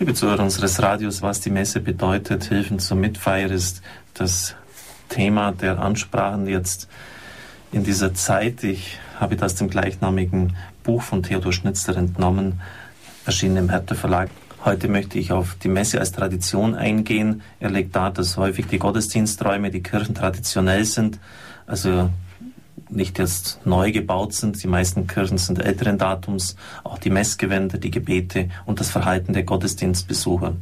Liebe Zuhörer unseres Radios, was die Messe bedeutet, Hilfen zur Mitfeier ist das Thema der Ansprachen jetzt in dieser Zeit. Ich habe das dem gleichnamigen Buch von Theodor Schnitzler entnommen, erschienen im Hertha Verlag. Heute möchte ich auf die Messe als Tradition eingehen. Er legt dar, dass häufig die Gottesdiensträume, die Kirchen traditionell sind, also nicht jetzt neu gebaut sind. Die meisten Kirchen sind älteren Datums, auch die Messgewänder, die Gebete und das Verhalten der Gottesdienstbesucher.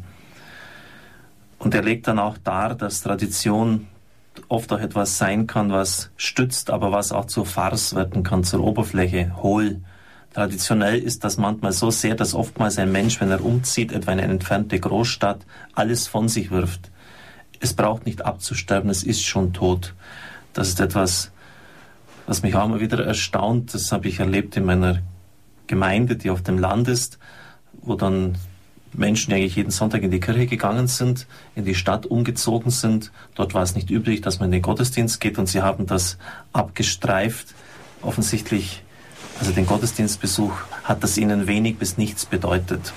Und er legt dann auch dar, dass Tradition oft auch etwas sein kann, was stützt, aber was auch zur Farce werden kann, zur Oberfläche, hohl. Traditionell ist das manchmal so sehr, dass oftmals ein Mensch, wenn er umzieht, etwa in eine entfernte Großstadt, alles von sich wirft. Es braucht nicht abzusterben, es ist schon tot. Das ist etwas, was mich auch immer wieder erstaunt. Das habe ich erlebt in meiner Gemeinde, die auf dem Land ist, wo dann Menschen, die eigentlich jeden Sonntag in die Kirche gegangen sind, in die Stadt umgezogen sind. Dort war es nicht üblich, dass man in den Gottesdienst geht, und sie haben das abgestreift. Offensichtlich, also den Gottesdienstbesuch, hat das ihnen wenig bis nichts bedeutet.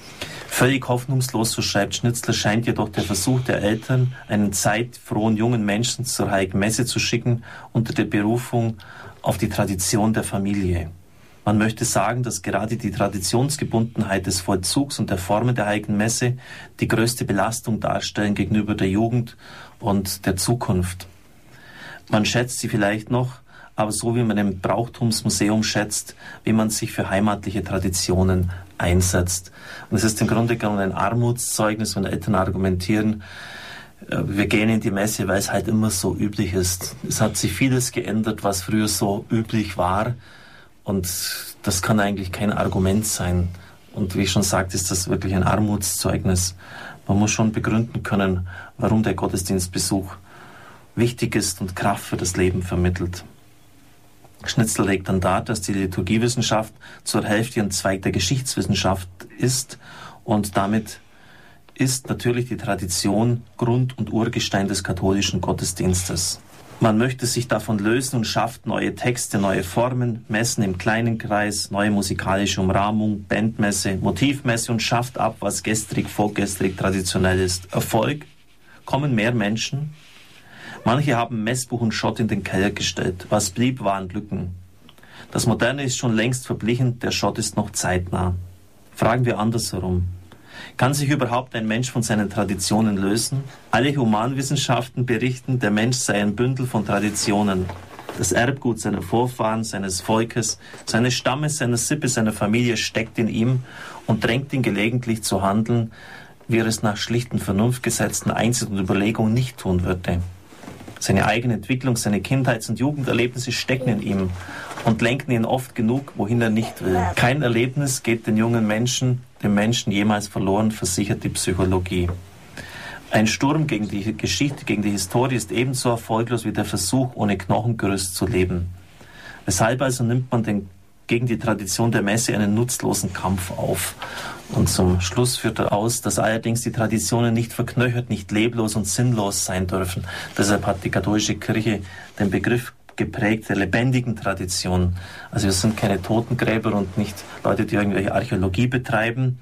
Völlig hoffnungslos, so schreibt Schnitzler, scheint jedoch der Versuch der Eltern, einen zeitfrohen jungen Menschen zur Heiligen Messe zu schicken, unter der Berufung auf die Tradition der Familie. Man möchte sagen, dass gerade die Traditionsgebundenheit des Vollzugs und der Formen der Heiligen Messe die größte Belastung darstellen gegenüber der Jugend und der Zukunft. Man schätzt sie vielleicht noch, aber so wie man ein Brauchtumsmuseum schätzt, wie man sich für heimatliche Traditionen einsetzt. Und es ist im Grunde genommen ein Armutszeugnis, wenn Eltern argumentieren, wir gehen in die Messe, weil es halt immer so üblich ist. Es hat sich vieles geändert, was früher so üblich war, und das kann eigentlich kein Argument sein. Und wie ich schon sagte, ist das wirklich ein Armutszeugnis. Man muss schon begründen können, warum der Gottesdienstbesuch wichtig ist und Kraft für das Leben vermittelt. Schnitzler legt dann dar, dass die Liturgiewissenschaft zur Hälfte ein Zweig der Geschichtswissenschaft ist, und damit ist natürlich die Tradition Grund- und Urgestein des katholischen Gottesdienstes. Man möchte sich davon lösen und schafft neue Texte, neue Formen, Messen im kleinen Kreis, neue musikalische Umrahmung, Bandmesse, Motivmesse, und schafft ab, was gestrig, vorgestrig traditionell ist. Erfolg? Kommen mehr Menschen? Manche haben Messbuch und Schott in den Keller gestellt. Was blieb, waren Lücken. Das Moderne ist schon längst verblichen, der Schott ist noch zeitnah. Fragen wir andersherum. Kann sich überhaupt ein Mensch von seinen Traditionen lösen? Alle Humanwissenschaften berichten, der Mensch sei ein Bündel von Traditionen. Das Erbgut seiner Vorfahren, seines Volkes, seines Stammes, seiner Sippe, seiner Familie steckt in ihm und drängt ihn gelegentlich zu handeln, wie er es nach schlichten Vernunftgesetzen, Einsicht und Überlegung nicht tun würde. Seine eigene Entwicklung, seine Kindheits- und Jugenderlebnisse stecken in ihm und lenken ihn oft genug, wohin er nicht will. Kein Erlebnis geht den jungen Menschen, dem Menschen jemals verloren, versichert die Psychologie. Ein Sturm gegen die Geschichte, gegen die Historie ist ebenso erfolglos wie der Versuch, ohne Knochengerüst zu leben. Weshalb also nimmt man gegen die Tradition der Messe einen nutzlosen Kampf auf? Und zum Schluss führt er aus, dass allerdings die Traditionen nicht verknöchert, nicht leblos und sinnlos sein dürfen. Deshalb hat die katholische Kirche den Begriff geprägt der lebendigen Tradition. Also wir sind keine Totengräber und nicht Leute, die irgendwelche Archäologie betreiben.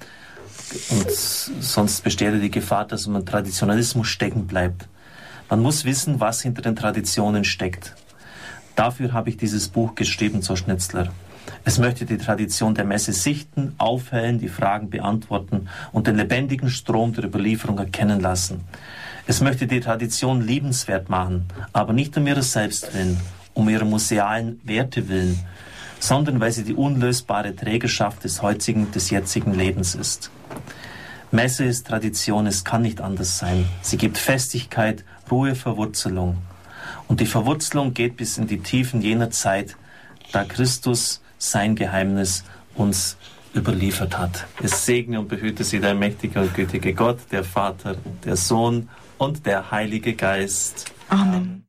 Und sonst besteht ja die Gefahr, dass man Traditionalismus stecken bleibt. Man muss wissen, was hinter den Traditionen steckt. Dafür habe ich dieses Buch geschrieben, so Schnitzler. Es möchte die Tradition der Messe sichten, aufhellen, die Fragen beantworten und den lebendigen Strom der Überlieferung erkennen lassen. Es möchte die Tradition liebenswert machen, aber nicht um ihrer selbst willen, um ihrer musealen Werte willen, sondern weil sie die unlösbare Trägerschaft des jetzigen Lebens ist. Messe ist Tradition, es kann nicht anders sein. Sie gibt Festigkeit, Ruhe, Verwurzelung. Und die Verwurzelung geht bis in die Tiefen jener Zeit, da Christus sein Geheimnis uns überliefert hat. Es segne und behüte sie der mächtige und gütige Gott, der Vater, der Sohn und der Heilige Geist. Amen.